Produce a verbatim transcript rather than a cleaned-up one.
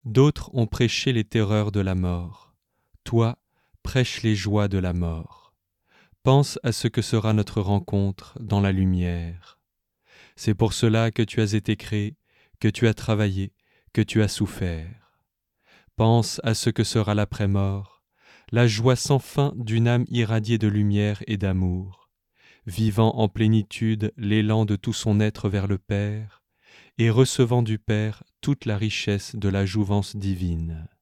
D'autres ont prêché les terreurs de la mort. Toi, prêche les joies de la mort. Pense à ce que sera notre rencontre dans la lumière. C'est pour cela que tu as été créé, que tu as travaillé, que tu as souffert. Pense à ce que sera l'après-mort, la joie sans fin d'une âme irradiée de lumière et d'amour, vivant en plénitude l'élan de tout son être vers le Père, et recevant du Père toute la richesse de la jouvence divine.